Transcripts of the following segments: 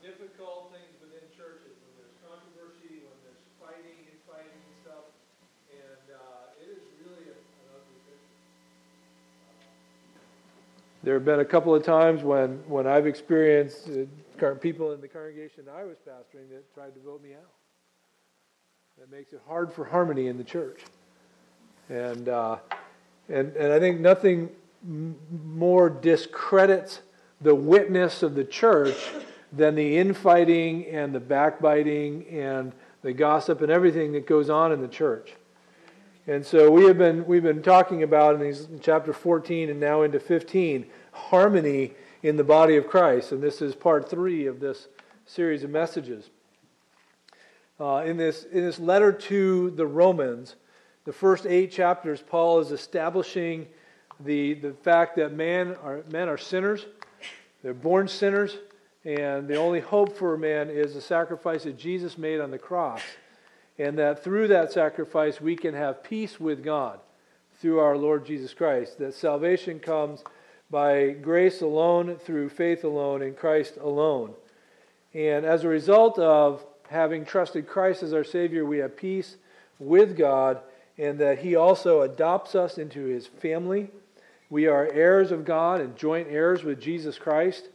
difficult things within churches, when there's controversy, when there's fighting and stuff, and it is really an ugly picture. There have been a couple of times when I've experienced people in the congregation I was pastoring that tried to vote me out. That makes it hard for harmony in the church. And I think nothing more discredits the witness of the church than the infighting and the backbiting and the gossip and everything that goes on in the church. And so we've been talking about in chapter 14 and now into 15, harmony in the body of Christ. And this is part 3 of this series of messages. In this letter to the Romans, the first 8 chapters, Paul is establishing the fact that men are sinners. They're born sinners, and the only hope for man is the sacrifice that Jesus made on the cross. And that through that sacrifice we can have peace with God through our Lord Jesus Christ. That salvation comes by grace alone, through faith alone, in Christ alone. And as a result of having trusted Christ as our Savior, we have peace with God, and that He also adopts us into His family. We are heirs of God and joint heirs with Jesus Christ.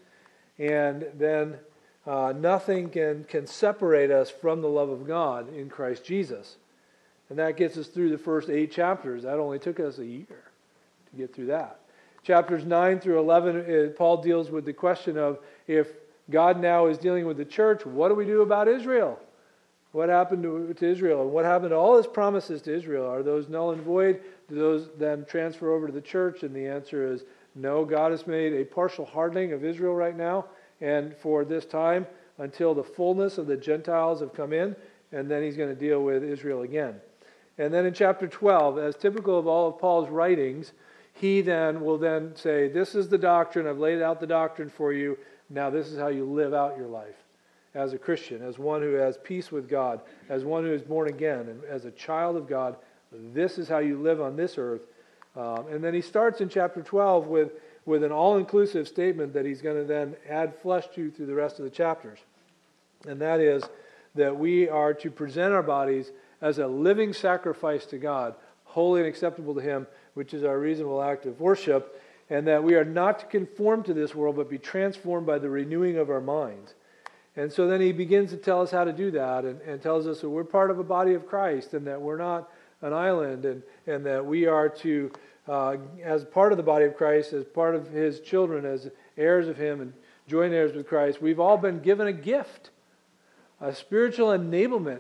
And then nothing can separate us from the love of God in Christ Jesus. And that gets us through the first 8 chapters. That only took us a year to get through that. Chapters 9 through 11, Paul deals with the question of, if God now is dealing with the church, what do we do about Israel? What happened to Israel? And what happened to all His promises to Israel? Are those null and void? Do those then transfer over to the church? And the answer is no. God has made a partial hardening of Israel right now, and for this time, until the fullness of the Gentiles have come in, and then He's going to deal with Israel again. And then in chapter 12, as typical of all of Paul's writings, he will then say, this is the doctrine, I've laid out the doctrine for you, now this is how you live out your life as a Christian, as one who has peace with God, as one who is born again, and as a child of God. This is how you live on this earth. And then he starts in chapter 12 with an all-inclusive statement that he's going to then add flesh to through the rest of the chapters. And that is that we are to present our bodies as a living sacrifice to God, holy and acceptable to Him, which is our reasonable act of worship, and that we are not to conform to this world, but be transformed by the renewing of our minds. And so then he begins to tell us how to do that, and tells us that we're part of a body of Christ, and that we're not an island, and that we are to, as part of the body of Christ, as part of His children, as heirs of Him, and joint heirs with Christ, we've all been given a gift, a spiritual enablement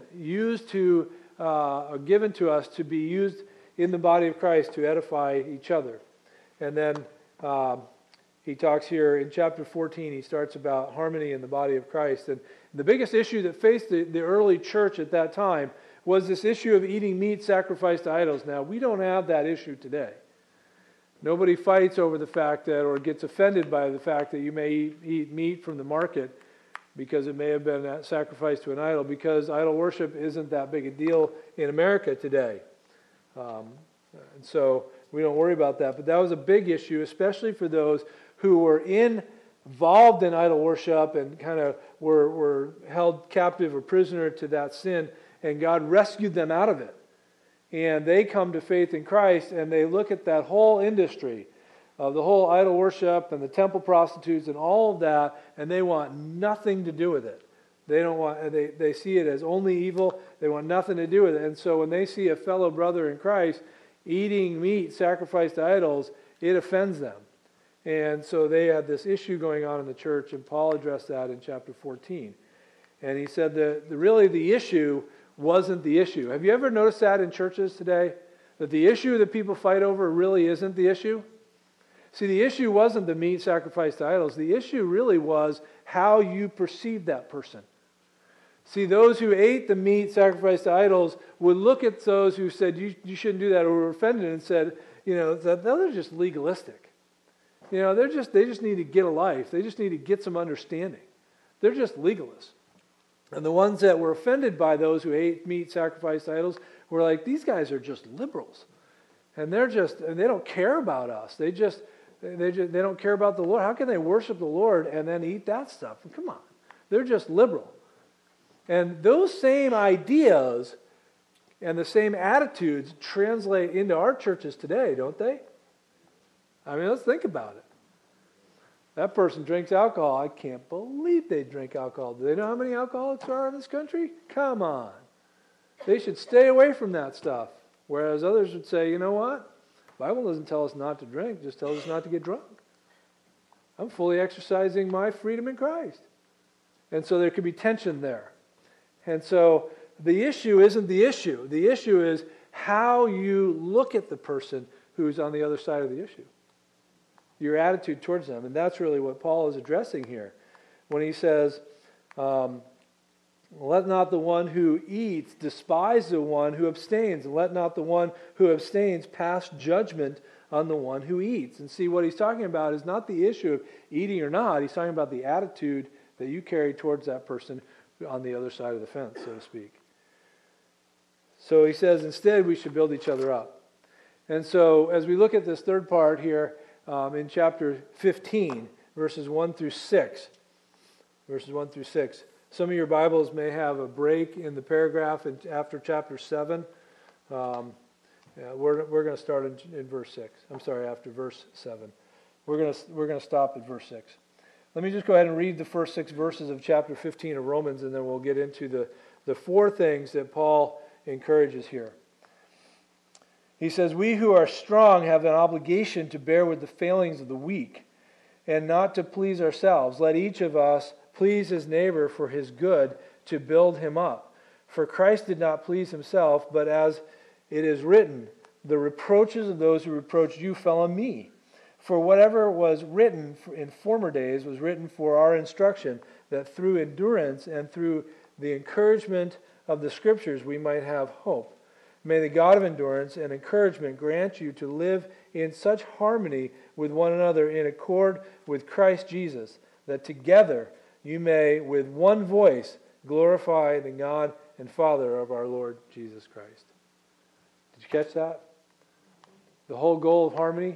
given to us to be used in the body of Christ to edify each other. And then he talks here in chapter 14, he starts about harmony in the body of Christ. And the biggest issue that faced the early church at that time was this issue of eating meat sacrificed to idols. Now, we don't have that issue today. Nobody fights over the fact that, or gets offended by the fact that you may eat meat from the market because it may have been sacrificed to an idol, because idol worship isn't that big a deal in America today. And so we don't worry about that. But that was a big issue, especially for those who were involved in idol worship and kind of were held captive or prisoner to that sin, and God rescued them out of it. And they come to faith in Christ, and they look at that whole industry of the whole idol worship and the temple prostitutes and all of that, and they want nothing to do with it. They see it as only evil. They want nothing to do with it. And so when they see a fellow brother in Christ eating meat sacrificed to idols, it offends them. And so they had this issue going on in the church, and Paul addressed that in chapter 14. And he said that really the issue wasn't the issue. Have you ever noticed that in churches today? That the issue that people fight over really isn't the issue? See, the issue wasn't the meat sacrificed to idols. The issue really was how you perceived that person. See, those who ate the meat sacrificed to idols would look at those who said, you shouldn't do that, or were offended and said, that those are just legalistic. They just need to get a life. They just need to get some understanding. They're just legalists. And the ones that were offended by those who ate meat sacrificed to idols were like, these guys are just liberals. And they don't care about us. They don't care about the Lord. How can they worship the Lord and then eat that stuff? Come on. They're just liberal. And those same ideas and the same attitudes translate into our churches today, don't they? I mean, let's think about it. That person drinks alcohol. I can't believe they drink alcohol. Do they know how many alcoholics are in this country? Come on. They should stay away from that stuff. Whereas others would say, you know what? The Bible doesn't tell us not to drink, it just tells us not to get drunk. I'm fully exercising my freedom in Christ. And so there could be tension there. And so the issue isn't the issue. The issue is how you look at the person who's on the other side of the issue. Your attitude towards them. And that's really what Paul is addressing here. When he says, let not the one who eats despise the one who abstains. And let not the one who abstains pass judgment on the one who eats. And see, what he's talking about is not the issue of eating or not. He's talking about the attitude that you carry towards that person on the other side of the fence, so to speak. So he says, instead, we should build each other up. And so as we look at this third part here in chapter 15, verses 1 through 6, some of your Bibles may have a break in the paragraph after chapter 7. We're going to start in verse 6. I'm sorry, after verse 7. We're going to stop at verse 6. Let me just go ahead and read the first 6 verses of chapter 15 of Romans, and then we'll get into the 4 things that Paul encourages here. He says, we who are strong have an obligation to bear with the failings of the weak and not to please ourselves. Let each of us please his neighbor for his good, to build him up. For Christ did not please himself, but as it is written, the reproaches of those who reproached you fell on me. For whatever was written in former days was written for our instruction, that through endurance and through the encouragement of the Scriptures we might have hope. May the God of endurance and encouragement grant you to live in such harmony with one another in accord with Christ Jesus, that together you may with one voice glorify the God and Father of our Lord Jesus Christ. Did you catch that? The whole goal of harmony,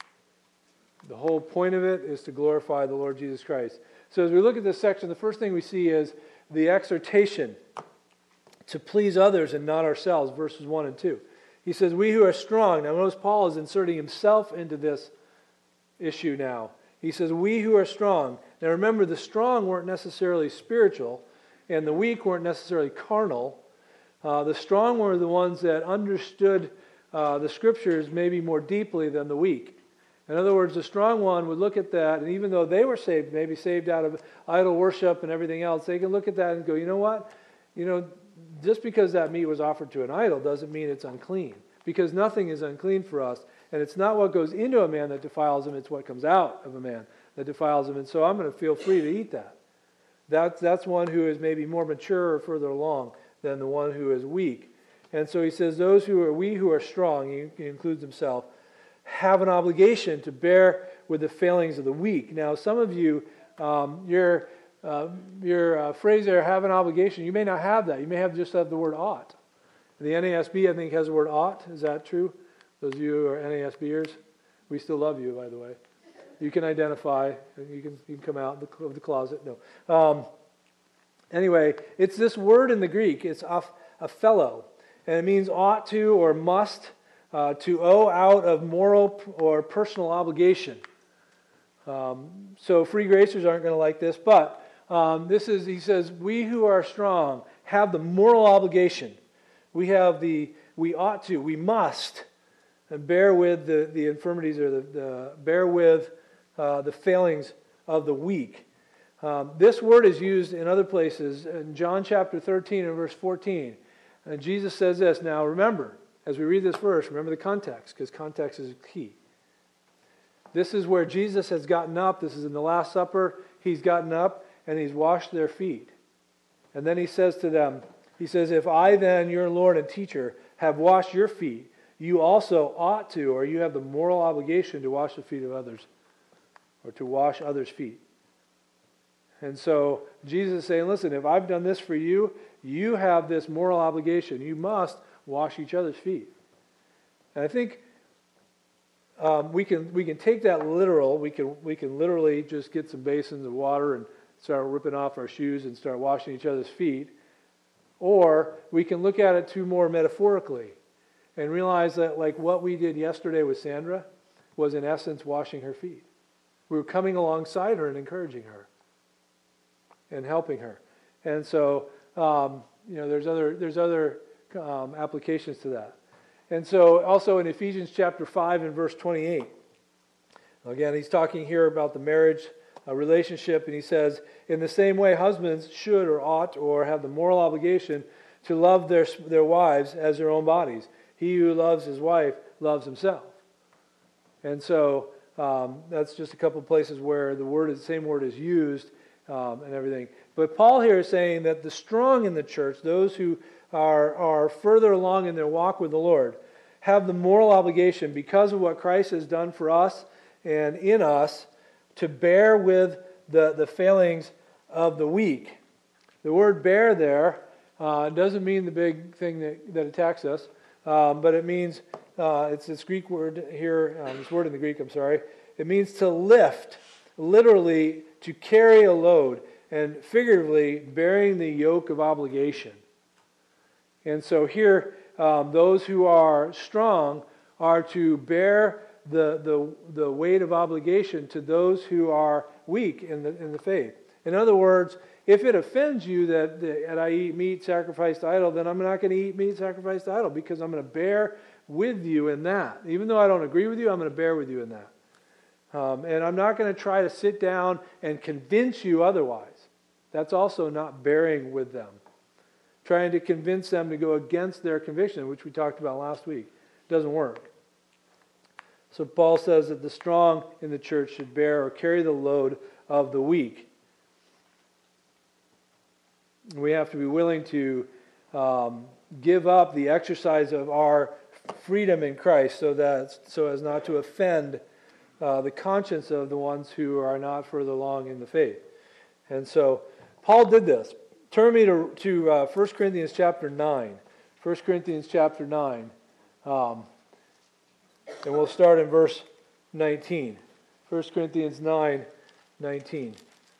the whole point of it is to glorify the Lord Jesus Christ. So as we look at this section, the first thing we see is the exhortation to please others and not ourselves, verses 1 and 2. He says, we who are strong. Now notice Paul is inserting himself into this issue now. He says, we who are strong. Now remember, the strong weren't necessarily spiritual, and the weak weren't necessarily carnal. The strong were the ones that understood the Scriptures maybe more deeply than the weak. In other words, the strong one would look at that, and even though they were saved, maybe saved out of idol worship and everything else, they can look at that and go, you know what? Just because that meat was offered to an idol doesn't mean it's unclean. Because nothing is unclean for us. And it's not what goes into a man that defiles him, it's what comes out of a man that defiles him. And so I'm going to feel free to eat that. That's one who is maybe more mature or further along than the one who is weak. And so he says, we who are strong, he includes himself, have an obligation to bear with the failings of the weak. Now, some of you, your phrase there, have an obligation, you may not have that. You may just have the word ought. The NASB, I think, has the word ought. Is that true? Those of you who are NASBers, we still love you, by the way. You can identify. You can come out of the closet. No. Anyway, it's this word in the Greek. It's aphello. And it means ought to or must, to owe out of moral or personal obligation. So free gracers aren't going to like this, but he says, we who are strong have the moral obligation. We ought to, we must, and bear with the infirmities or bear with the failings of the weak. This word is used in other places. In John chapter 13 and verse 14, and Jesus says this. Now remember, as we read this verse, remember the context, because context is key. This is where Jesus has gotten up. This is in the Last Supper. He's gotten up and he's washed their feet. And then he says to them, he says, if I then, your Lord and teacher, have washed your feet, you also ought to, or you have the moral obligation to wash the feet of others, or to wash others' feet. And so Jesus is saying, listen, if I've done this for you, you have this moral obligation. You must wash each other's feet. And I think we can take that literal. We can literally just get some basins of water and start ripping off our shoes and start washing each other's feet. Or we can look at it too more metaphorically and realize that like what we did yesterday with Sandra was in essence washing her feet. We were coming alongside her and encouraging her and helping her. And so, there's other applications to that. And so also in Ephesians chapter 5 and verse 28, again, he's talking here about the marriage relationship, and he says, in the same way, husbands should or ought or have the moral obligation to love their wives as their own bodies. He who loves his wife loves himself. And so that's just a couple of places where the same word is used and everything. But Paul here is saying that the strong in the church, those who are further along in their walk with the Lord, have the moral obligation, because of what Christ has done for us and in us, to bear with the failings of the weak. The word bear there doesn't mean the big thing that attacks us, but it means, it's this Greek word here, this word in the Greek, it means to lift, literally to carry a load, and figuratively bearing the yoke of obligation. And so here, those who are strong are to bear the weight of obligation to those who are weak in the faith. In other words, if it offends you that I eat meat sacrificed to idol, then I'm not going to eat meat sacrificed to idol, because I'm going to bear with you in that. Even though I don't agree with you, I'm going to bear with you in that. And I'm not going to try to sit down and convince you otherwise. That's also not bearing with them. Trying to convince them to go against their conviction, which we talked about last week. Doesn't work. So Paul says that the strong in the church should bear or carry the load of the weak. We have to be willing to give up the exercise of our freedom in Christ so as not to offend the conscience of the ones who are not further along in the faith. And so Paul did this. Turn me to 1 Corinthians chapter 9. 1 Corinthians chapter 9. And we'll start in verse 19. 1 Corinthians 9:19.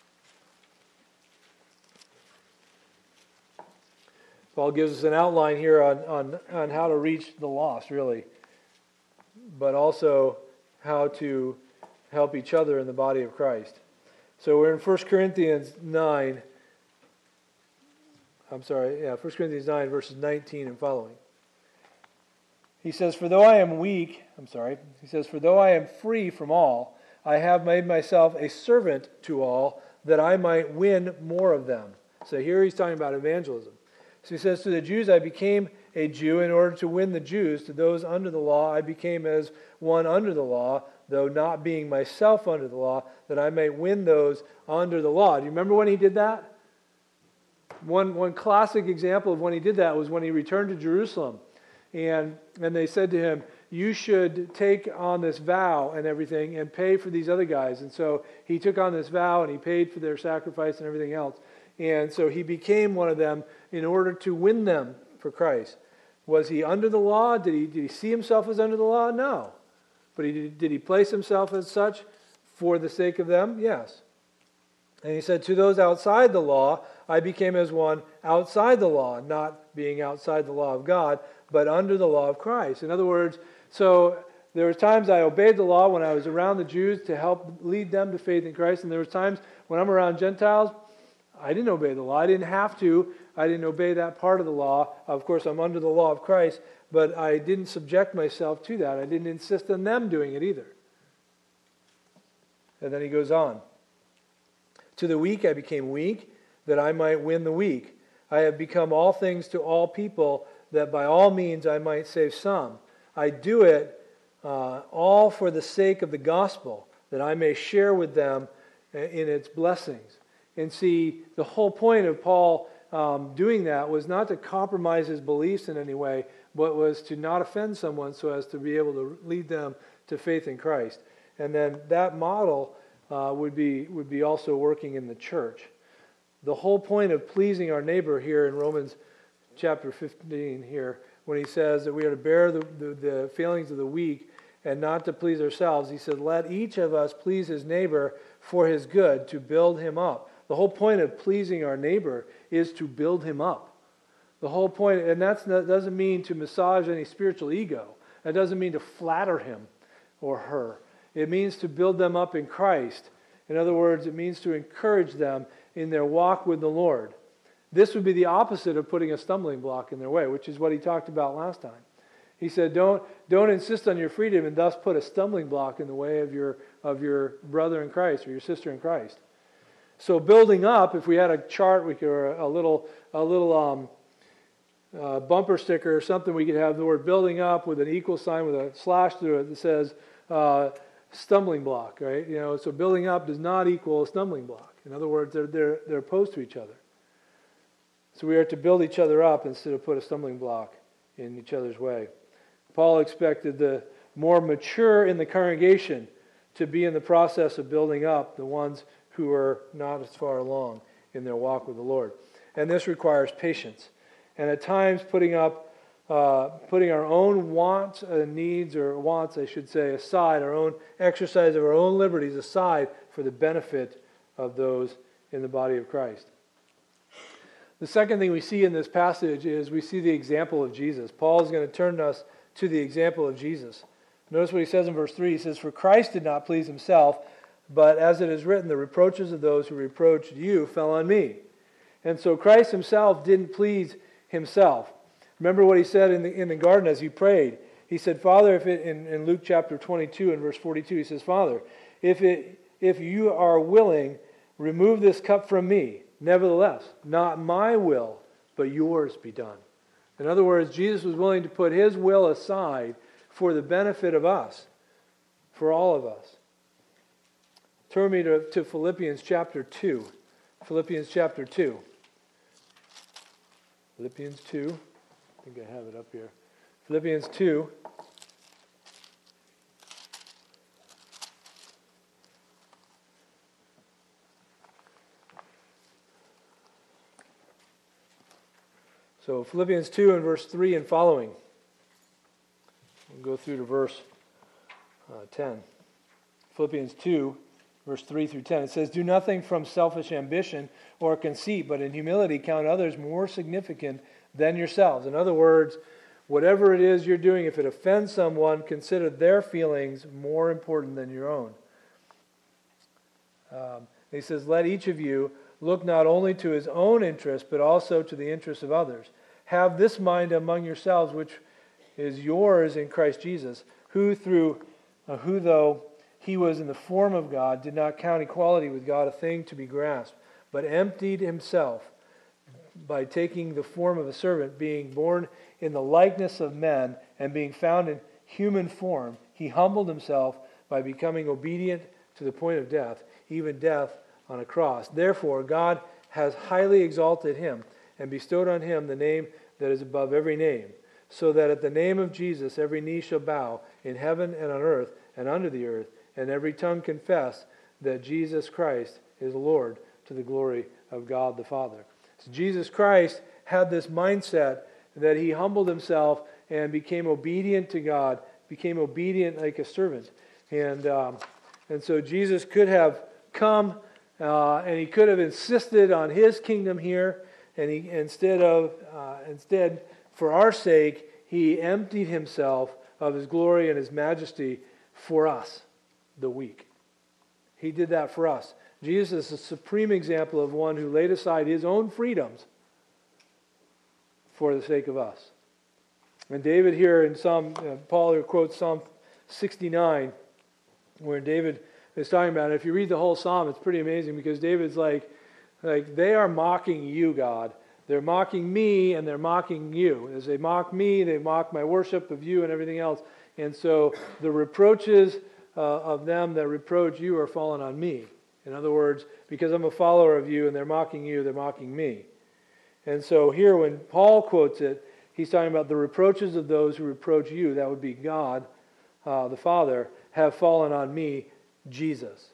Paul gives us an outline here on how to reach the lost, really, but also how to help each other in the body of Christ. So we're in 1 Corinthians 9. 1 Corinthians 9, verses 19 and following. He says, for though I am free from all, I have made myself a servant to all, that I might win more of them. So here he's talking about evangelism. So he says, to the Jews I became a Jew in order to win the Jews. To those under the law I became as one under the law, though not being myself under the law, that I may win those under the law. Do you remember when he did that? One classic example of when he did that was when he returned to Jerusalem. And they said to him, you should take on this vow and everything and pay for these other guys. And so he took on this vow and he paid for their sacrifice and everything else. And so he became one of them in order to win them for Christ. Was he under the law? Did he see himself as under the law? No. But did he place himself as such for the sake of them? Yes. And he said, to those outside the law, I became as one outside the law, not being outside the law of God, but under the law of Christ. In other words, so there were times I obeyed the law when I was around the Jews to help lead them to faith in Christ, and there was times when I'm around Gentiles, I didn't obey the law. I didn't have to. I didn't obey that part of the law. Of course, I'm under the law of Christ, but I didn't subject myself to that. I didn't insist on them doing it either. And then he goes on. To the weak I became weak, that I might win the weak. I have become all things to all people, that by all means I might save some. I do it all for the sake of the gospel, that I may share with them in its blessings. And see, the whole point of Paul doing that was not to compromise his beliefs in any way, but was to not offend someone so as to be able to lead them to faith in Christ. And then that model would be also working in the church. The whole point of pleasing our neighbor here in Romans chapter 15 here, when he says that we are to bear the failings of the weak and not to please ourselves, he said, let each of us please his neighbor for his good, to build him up. The whole point of pleasing our neighbor is to build him up. The whole point, and that doesn't mean to massage any spiritual ego. That doesn't mean to flatter him or her. It means to build them up in Christ. In other words, it means to encourage them in their walk with the Lord. This would be the opposite of putting a stumbling block in their way, which is what he talked about last time. He said, don't insist on your freedom and thus put a stumbling block in the way of your brother in Christ or your sister in Christ. So building up, if we had a chart, or a little bumper sticker or something, we could have the word building up with an equal sign with a slash through it that says stumbling block, right? So building up does not equal a stumbling block. In other words, they're opposed to each other. So we are to build each other up instead of put a stumbling block in each other's way. Paul expected the more mature in the congregation to be in the process of building up the ones who are not as far along in their walk with the Lord. And this requires patience. And at times putting our own wants, needs, or wants, I should say, aside, our own exercise of our own liberties aside for the benefit of those in the body of Christ. The second thing we see in this passage is we see the example of Jesus. Paul is going to turn us to the example of Jesus. Notice what he says in verse 3. He says, "For Christ did not please himself, but as it is written, the reproaches of those who reproached you fell on me." And so Christ himself didn't please himself. Remember what he said in the garden as he prayed. He said, Father, in Luke chapter 22 and verse 42, he says, Father, if you are willing, remove this cup from me. Nevertheless, not my will, but yours be done. In other words, Jesus was willing to put his will aside for the benefit of us, for all of us. Turn me to Philippians chapter 2. Philippians chapter 2. Philippians 2. I think I have it up here. Philippians 2. So Philippians 2 and verse 3 and following. We'll go through to verse 10. Philippians 2, verse 3 through 10. It says, "Do nothing from selfish ambition or conceit, but in humility count others more significant than yourselves." In other words, whatever it is you're doing, if it offends someone, consider their feelings more important than your own. He says, "Let each of you look not only to his own interest, but also to the interests of others. Have this mind among yourselves, which is yours in Christ Jesus, who though he was in the form of God, did not count equality with God a thing to be grasped, but emptied himself by taking the form of a servant, being born in the likeness of men, and being found in human form, he humbled himself by becoming obedient to the point of death, even death on a cross. Therefore, God has highly exalted him and bestowed on him the name that is above every name, so that at the name of Jesus every knee shall bow in heaven and on earth and under the earth, and every tongue confess that Jesus Christ is Lord, to the glory of God the Father." So Jesus Christ had this mindset that he humbled himself and became obedient to God, became obedient like a servant. And so Jesus could have come and he could have insisted on his kingdom here, and instead, for our sake, he emptied himself of his glory and his majesty for us, the weak. He did that for us. Jesus is a supreme example of one who laid aside his own freedoms for the sake of us. And David here in Paul here quotes Psalm 69, where David is talking about it. If you read the whole psalm, it's pretty amazing, because David's like they are mocking you, God. They're mocking me and they're mocking you. As they mock me, they mock my worship of you and everything else. And so the reproaches of them that reproach you are falling on me. In other words, because I'm a follower of you and they're mocking you, they're mocking me. And so here when Paul quotes it, he's talking about the reproaches of those who reproach you, that would be God, the Father, have fallen on me, Jesus.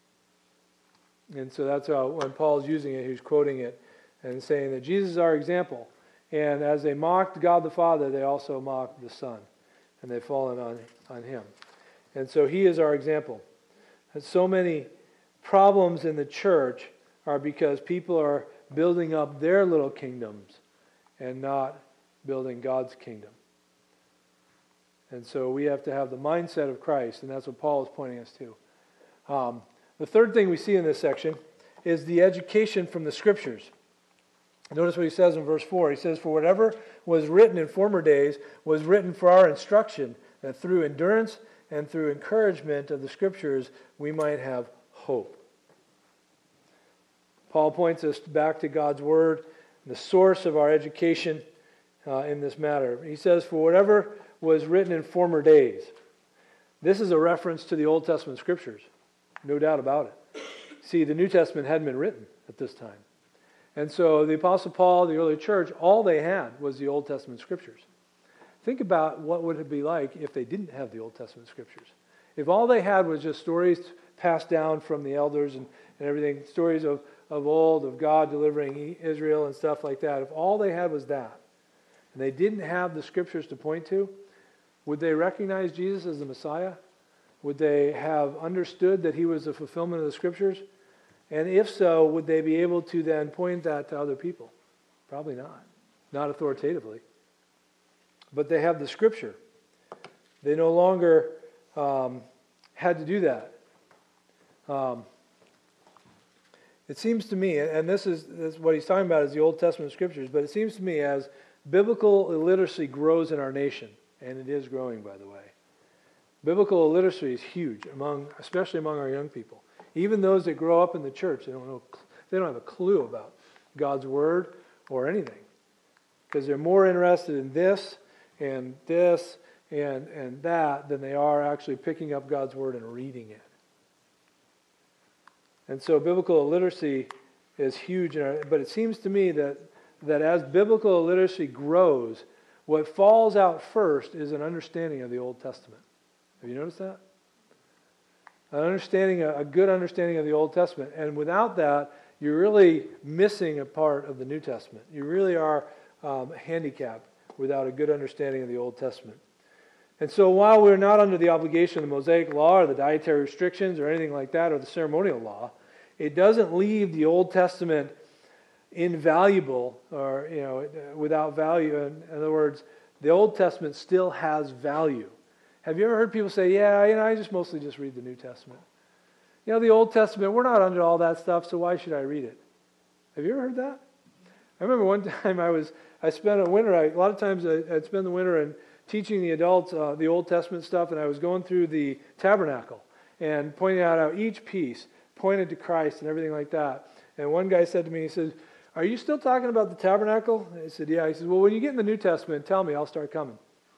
And so that's how, when Paul's using it, he's quoting it and saying that Jesus is our example. And as they mocked God the Father, they also mocked the Son. And they've fallen on him. And so he is our example. And so many problems in the church are because people are building up their little kingdoms and not building God's kingdom. And so we have to have the mindset of Christ, and that's what Paul is pointing us to. The third thing we see in this section is the education from the Scriptures. Notice what he says in verse 4. He says, "For whatever was written in former days was written for our instruction, that through endurance and through encouragement of the Scriptures we might have hope." Paul points us back to God's Word, the source of our education in this matter. He says, "For whatever was written in former days." This is a reference to the Old Testament Scriptures. No doubt about it. See, the New Testament hadn't been written at this time. And so the Apostle Paul, the early church, all they had was the Old Testament Scriptures. Think about what would it be like if they didn't have the Old Testament Scriptures. If all they had was just stories passed down from the elders and everything, stories of old, of God delivering Israel and stuff like that, if all they had was that, and they didn't have the Scriptures to point to, would they recognize Jesus as the Messiah? Would they have understood that he was the fulfillment of the Scriptures? And if so, would they be able to then point that to other people? Probably not. Not authoritatively. But they have the Scripture. They no longer had to do that. It seems to me, and this is what he's talking about is the Old Testament Scriptures, but it seems to me as biblical illiteracy grows in our nation, and it is growing, by the way. Biblical illiteracy is huge, especially among our young people. Even those that grow up in the church, they don't have a clue about God's Word or anything. Because they're more interested in this and that than they are actually picking up God's Word and reading it. And so biblical illiteracy is huge, but it seems to me that as biblical illiteracy grows, what falls out first is an understanding of the Old Testament. Have you noticed that? A good understanding of the Old Testament. And without that, you're really missing a part of the New Testament. You really are handicapped without a good understanding of the Old Testament. And so while we're not under the obligation of the Mosaic Law or the dietary restrictions or anything like that or the ceremonial law, it doesn't leave the Old Testament invaluable or without value. In other words, the Old Testament still has value. Have you ever heard people say, "Yeah, I just mostly just read the New Testament. The Old Testament, we're not under all that stuff, so why should I read it?" Have you ever heard that? I remember one time I spent a winter. A lot of times I'd spend the winter and teaching the adults the Old Testament stuff, and I was going through the tabernacle and pointing out how each piece pointed to Christ and everything like that. And one guy said to me, he said, "Are you still talking about the tabernacle?" I said, "Yeah." He said, "Well, when you get in the New Testament, tell me, I'll start coming."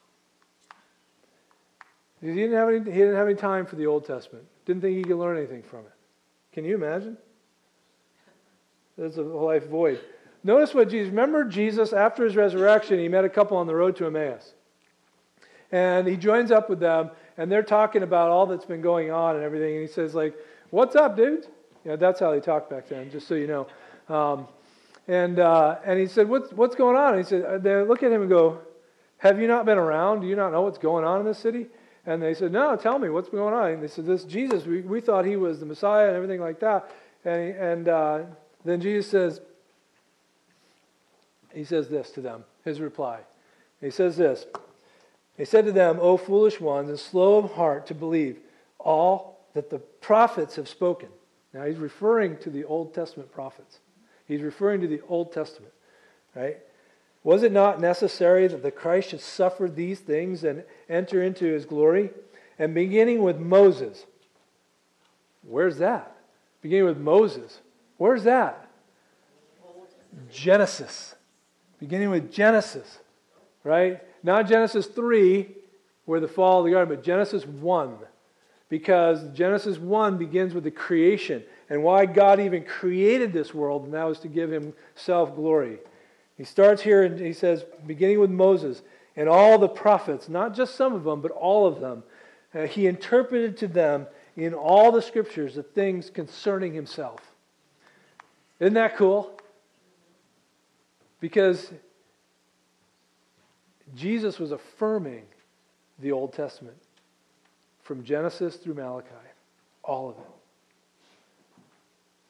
He didn't have any time for the Old Testament. Didn't think he could learn anything from it. Can you imagine? There's a life void. Notice what remember Jesus, after his resurrection, he met a couple on the road to Emmaus. And he joins up with them, and they're talking about all that's been going on and everything. And he says, "What's up, dudes?" That's how they talked back then, just so you know. And he said, "What's going on?" And he said, they look at him and go, "Have you not been around? Do you not know what's going on in this city?" And they said, "No, tell me, what's going on?" And they said, "This Jesus, we thought he was the Messiah and everything like that." And then Jesus says this to them, his reply. He says this. He said to them, "O foolish ones, and slow of heart to believe all that the prophets have spoken." Now he's referring to the Old Testament prophets. He's referring to the Old Testament, right? "Was it not necessary that the Christ should suffer these things and enter into his glory?" And beginning with Moses. Where's that? Beginning with Moses. Where's that? Genesis. Beginning with Genesis, right? Not Genesis 3, where the fall of the garden, but Genesis 1. Because Genesis 1 begins with the creation and why God even created this world, and that was to give himself glory. He starts here and he says, beginning with Moses and all the prophets, not just some of them, but all of them, he interpreted to them in all the scriptures the things concerning himself. Isn't that cool? Because Jesus was affirming the Old Testament from Genesis through Malachi, all of it.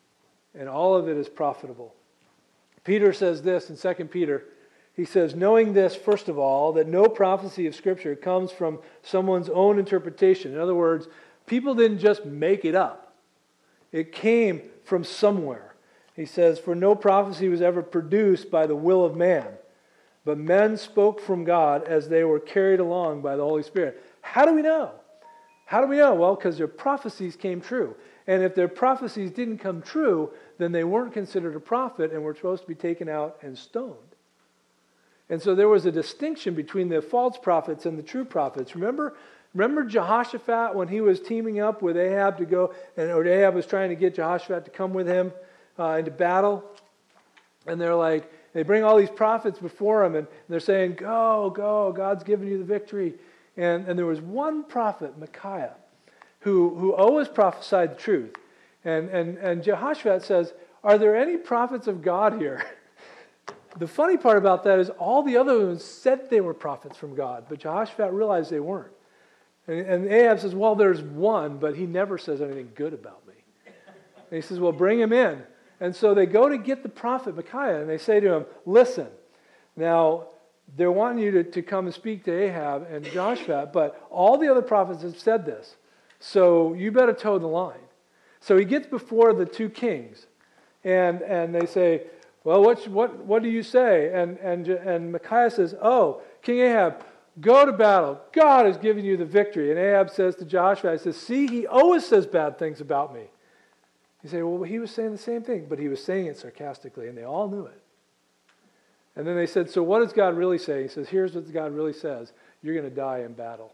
and all of it is profitable. Peter says this in 2 Peter. He says, knowing this, first of all, that no prophecy of Scripture comes from someone's own interpretation. In other words, people didn't just make it up. It came from somewhere. He says, for no prophecy was ever produced by the will of man, but men spoke from God as they were carried along by the Holy Spirit. How do we know? How do we know? Well, because their prophecies came true. And if their prophecies didn't come true, then they weren't considered a prophet and were supposed to be taken out and stoned. And so there was a distinction between the false prophets and the true prophets. Remember Jehoshaphat when he was teaming up with Ahab to go, or Ahab was trying to get Jehoshaphat to come with him into battle? And they bring all these prophets before him, and they're saying, go, God's given you the victory. And there was one prophet, Micaiah, who always prophesied the truth. And Jehoshaphat says, are there any prophets of God here? The funny part about that is all the other ones said they were prophets from God, but Jehoshaphat realized they weren't. And Ahab says, well, there's one, but he never says anything good about me. And he says, well, bring him in. And so they go to get the prophet Micaiah, and they say to him, listen, now they're wanting you to come and speak to Ahab and Jehoshaphat, but all the other prophets have said this, so you better toe the line. So he gets before the two kings, and they say, well, what do you say? And Micaiah says, oh, King Ahab, go to battle. God has given you the victory. And Ahab says to Jehoshaphat, he says, see, he always says bad things about me. You say, well, he was saying the same thing, but he was saying it sarcastically, and they all knew it. And then they said, so what does God really say? He says, here's what God really says. You're going to die in battle.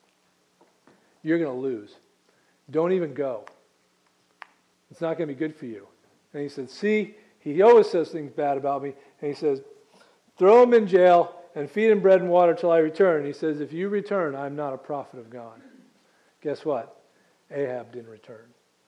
You're going to lose. Don't even go. It's not going to be good for you. And he said, see, he always says things bad about me. And he says, throw him in jail and feed him bread and water till I return. And he says, if you return, I'm not a prophet of God. Guess what? Ahab didn't return.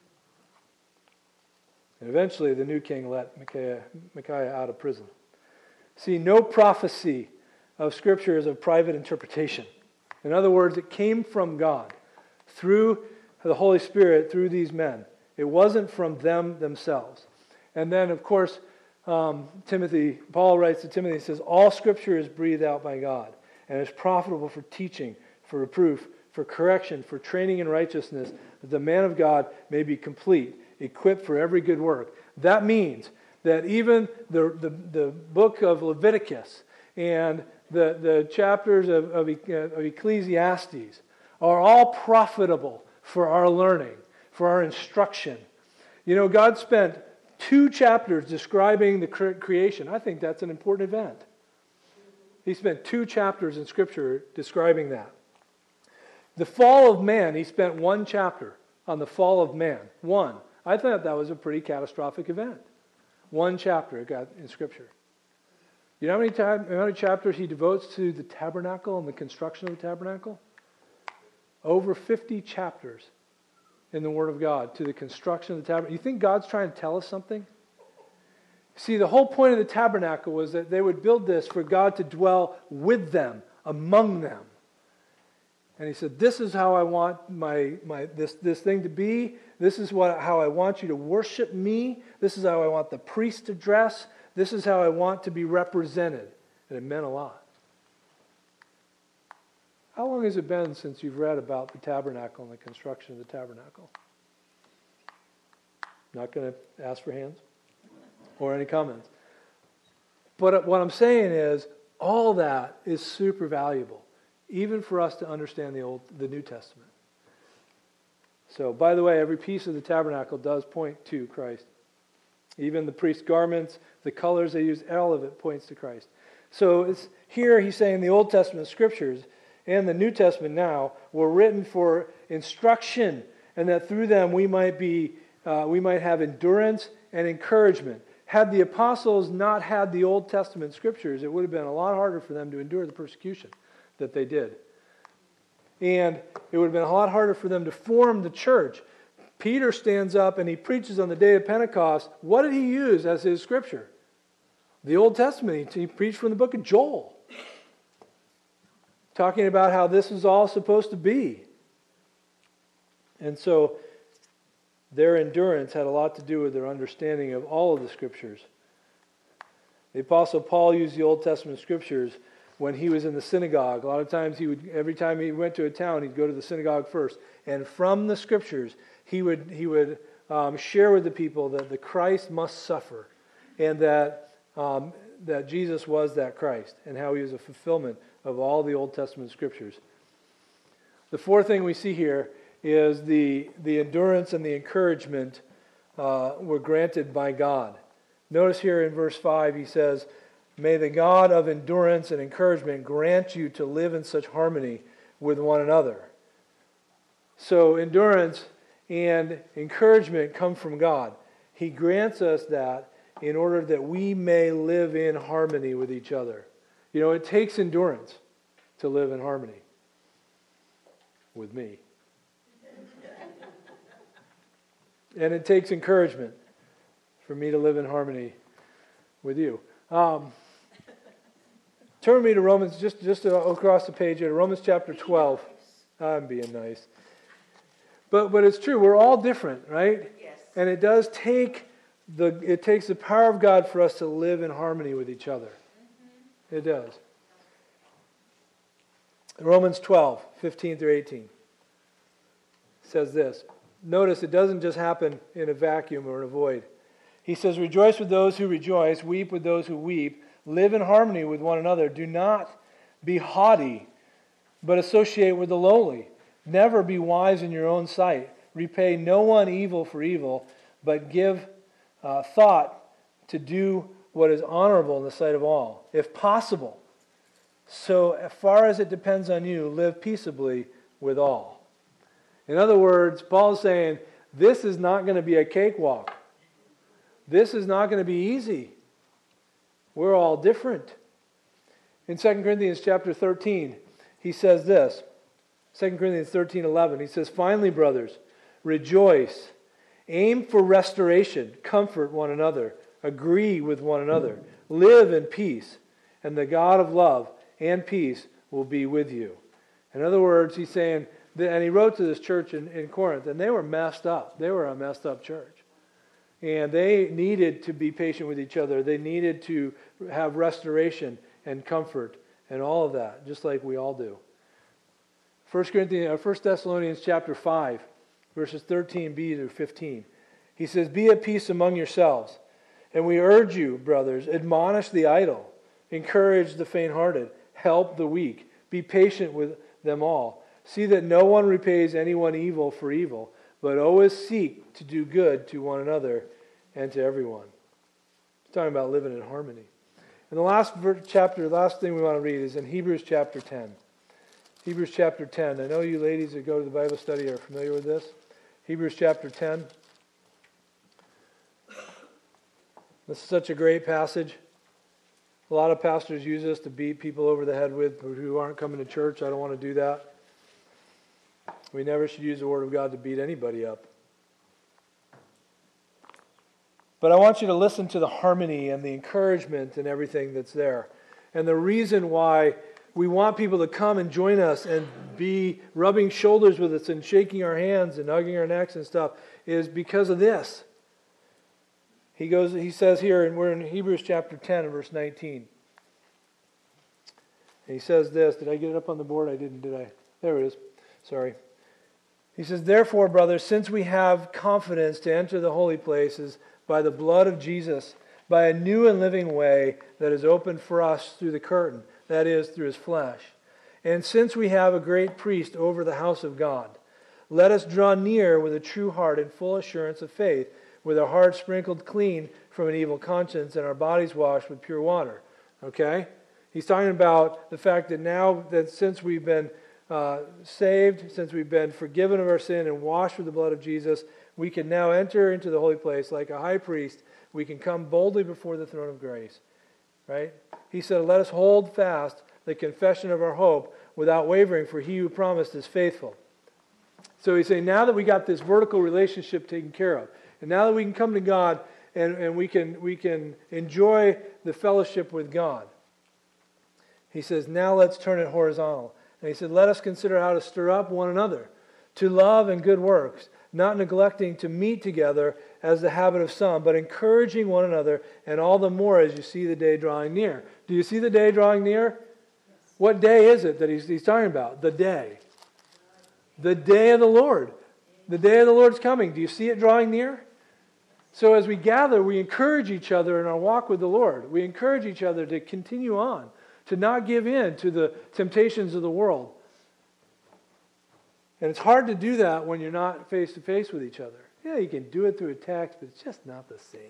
And eventually the new king let Micaiah out of prison. See, no prophecy of Scripture is of private interpretation. In other words, it came from God through the Holy Spirit, through these men. It wasn't from them themselves. And then, of course, Paul writes to Timothy, he says, all Scripture is breathed out by God and is profitable for teaching, for reproof, for correction, for training in righteousness, that the man of God may be complete, equipped for every good work. That means that even the book of Leviticus and the chapters of Ecclesiastes are all profitable for our learning, for our instruction. You know, God spent 2 chapters describing the creation. I think that's an important event. He spent 2 chapters in Scripture describing that. The fall of man, he spent 1 chapter on the fall of man. 1. I thought that was a pretty catastrophic event. 1 chapter it got in Scripture. You know how many chapters he devotes to the tabernacle and the construction of the tabernacle? Over 50 chapters in the Word of God to the construction of the tabernacle. You think God's trying to tell us something? See, the whole point of the tabernacle was that they would build this for God to dwell with them, among them. And he said, this is how I want this thing to be. This is how I want you to worship me. This is how I want the priest to dress. This is how I want to be represented. And it meant a lot. How long has it been since you've read about the tabernacle and the construction of the tabernacle? Not going to ask for hands or any comments. But what I'm saying is, all that is super valuable, even for us to understand the New Testament. So, by the way, every piece of the tabernacle does point to Christ. Even the priest's garments, the colors they use, all of it points to Christ. So it's here he's saying the Old Testament Scriptures and the New Testament now were written for instruction, and that through them we might have endurance and encouragement. Had the apostles not had the Old Testament Scriptures, it would have been a lot harder for them to endure the persecution that they did. And it would have been a lot harder for them to form the church. Peter stands up and he preaches on the day of Pentecost. What did he use as his scripture? The Old Testament. He preached from the book of Joel, talking about how this is all supposed to be. And so their endurance had a lot to do with their understanding of all of the Scriptures. The Apostle Paul used the Old Testament Scriptures when he was in the synagogue. A lot of times every time he went to a town, he'd go to the synagogue first. And from the Scriptures, he would share with the people that the Christ must suffer, and that Jesus was that Christ, and how he was a fulfillment of all the Old Testament Scriptures. The fourth thing we see here is the endurance and the encouragement were granted by God. Notice here in verse 5, he says, "May the God of endurance and encouragement grant you to live in such harmony with one another." So endurance and encouragement come from God. He grants us that in order that we may live in harmony with each other. You know, it takes endurance to live in harmony with me. And it takes encouragement for me to live in harmony with you. Turn with me to Romans, just across the page here, Romans chapter 12. I'm being nice. But it's true, we're all different, right? Yes. And it does take it takes the power of God for us to live in harmony with each other. Mm-hmm. It does. Romans 12, 15 through 18 says this. Notice it doesn't just happen in a vacuum or in a void. He says, "Rejoice with those who rejoice, weep with those who weep, live in harmony with one another. Do not be haughty, but associate with the lowly. Never be wise in your own sight. Repay no one evil for evil, but give thought to do what is honorable in the sight of all. If possible, so as far as it depends on you, live peaceably with all." In other words, Paul's saying, this is not going to be a cakewalk. This is not going to be easy. We're all different. In 2 Corinthians chapter 13, he says this. 2 Corinthians 13:11, he says, "Finally, brothers, rejoice. Aim for restoration. Comfort one another. Agree with one another. Live in peace. And the God of love and peace will be with you." In other words, he's saying, and he wrote to this church in Corinth, and they were messed up. They were a messed up church. And they needed to be patient with each other. They needed to have restoration and comfort and all of that, just like we all do. 1 Thessalonians chapter 5, verses 13b through 15. He says, "Be at peace among yourselves. And we urge you, brothers, admonish the idle, encourage the faint-hearted, help the weak, be patient with them all. See that no one repays anyone evil for evil, but always seek to do good to one another and to everyone." He's talking about living in harmony. And the last thing we want to read is in Hebrews chapter 10. Hebrews chapter 10. I know you ladies that go to the Bible study are familiar with this. Hebrews chapter 10. This is such a great passage. A lot of pastors use this to beat people over the head with who aren't coming to church. I don't want to do that. We never should use the Word of God to beat anybody up. But I want you to listen to the harmony and the encouragement and everything that's there. And the reason why we want people to come and join us and be rubbing shoulders with us and shaking our hands and hugging our necks and stuff is because of this. He says here, and we're in Hebrews chapter 10 and verse 19. And he says this. Did I get it up on the board? I didn't, did I? There it is. Sorry. He says, "Therefore, brothers, since we have confidence to enter the holy places by the blood of Jesus, by a new and living way that is opened for us through the curtain, that is, through his flesh. And since we have a great priest over the house of God, let us draw near with a true heart and full assurance of faith, with our hearts sprinkled clean from an evil conscience and our bodies washed with pure water." Okay? He's talking about the fact that now that since we've been saved, since we've been forgiven of our sin and washed with the blood of Jesus, we can now enter into the holy place like a high priest. We can come boldly before the throne of grace. Right? He said, "Let us hold fast the confession of our hope without wavering, for he who promised is faithful." So he's saying, now that we got this vertical relationship taken care of, and now that we can come to God and we can enjoy the fellowship with God, he says, now let's turn it horizontal. And he said, "Let us consider how to stir up one another to love and good works, not neglecting to meet together as the habit of some, but encouraging one another, and all the more as you see the day drawing near. Do you see the day drawing near? What day is it that he's talking about? The day. The day of the Lord. The day of the Lord's coming. Do you see it drawing near? So as we gather, we encourage each other in our walk with the Lord. We encourage each other to continue on, to not give in to the temptations of the world. And it's hard to do that when you're not face to face with each other. Yeah, you can do it through a text, but it's just not the same.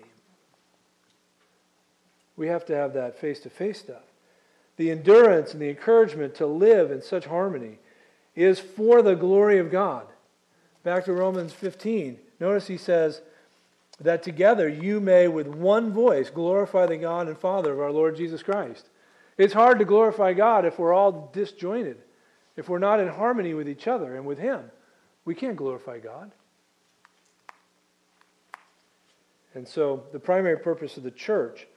We have to have that face to face stuff. The endurance and the encouragement to live in such harmony is for the glory of God. Back to Romans 15. Notice he says that together you may with one voice glorify the God and Father of our Lord Jesus Christ. It's hard to glorify God if we're all disjointed. If we're not in harmony with each other and with Him, we can't glorify God. And so the primary purpose of the church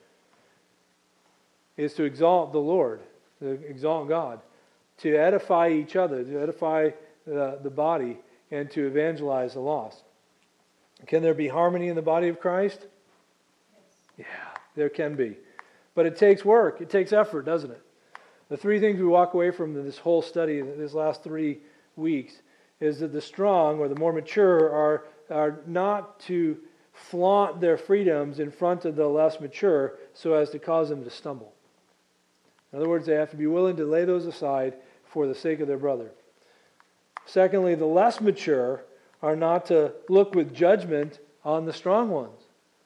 is to exalt the Lord, to exalt God, to edify each other, to edify the body, and to evangelize the lost. Can there be harmony in the body of Christ? Yes. Yeah, there can be. But it takes work. It takes effort, doesn't it? The three things we walk away from this whole study, this last 3 weeks, is that the strong or the more mature are not to flaunt their freedoms in front of the less mature so as to cause them to stumble. In other words, they have to be willing to lay those aside for the sake of their brother. Secondly, the less mature are not to look with judgment on the strong ones.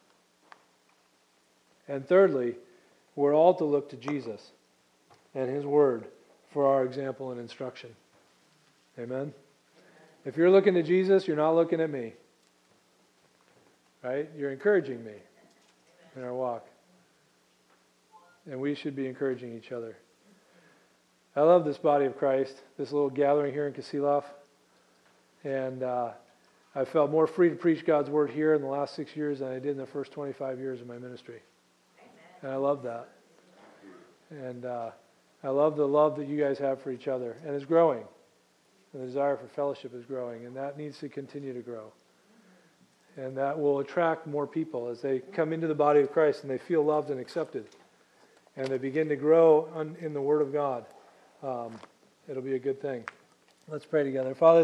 And thirdly, we're all to look to Jesus and His Word for our example and instruction. Amen? If you're looking to Jesus, you're not looking at me. Right? You're encouraging me in our walk. And we should be encouraging each other. I love this body of Christ, this little gathering here in Kisilov. And I felt more free to preach God's Word here in the last 6 years than I did in the first 25 years of my ministry. And I love that. And I love the love that you guys have for each other. And it's growing. And the desire for fellowship is growing. And that needs to continue to grow. And that will attract more people as they come into the body of Christ and they feel loved and accepted. And they begin to grow in the Word of God. It'll be a good thing. Let's pray together. Father,